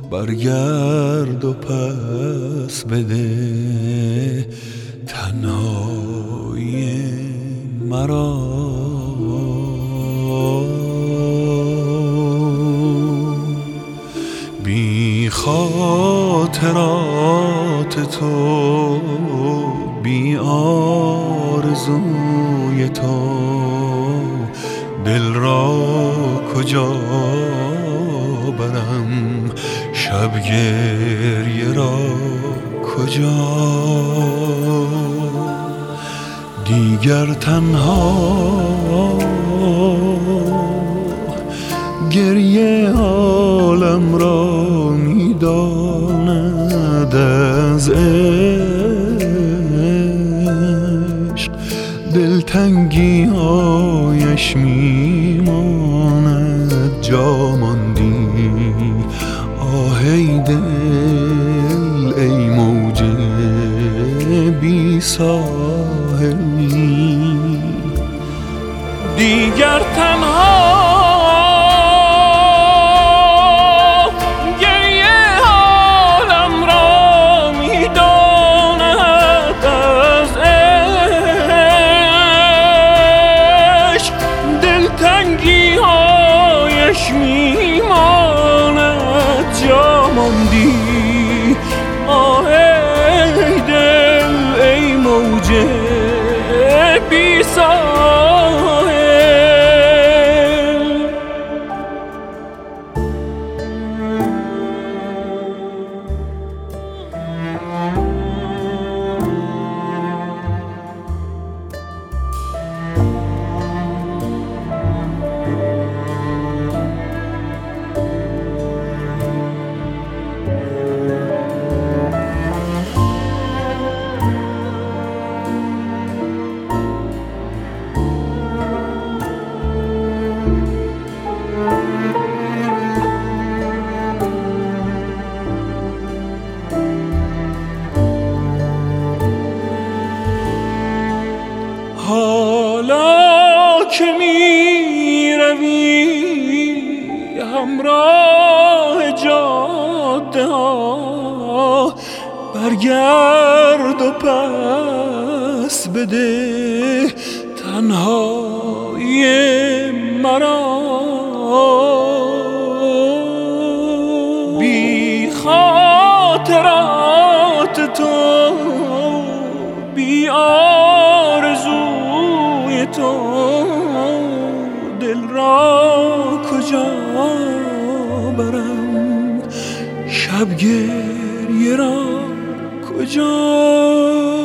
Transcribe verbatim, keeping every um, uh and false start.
برگرد و پس بده تنهایی مرا. بی خاطرات تو، بی آرزوی تو، دل را کجا برم، شب گریه را کجا. دیگر تنها گریه عالم را میداند، از عشق دلتنگی هایش میماند. جا ماندی آه ای دل، ای موج بی ساحلی. دیگر تنها میماند. جا ماندی آه ای دل، ای موج بی ساحل. حالا که می روی همراه جاده ها، برگرد و پس بده تنهایی مرا. بی خاطرات تو، بی آرزوی تو، دل را کجا برم، شب گریه را کجا.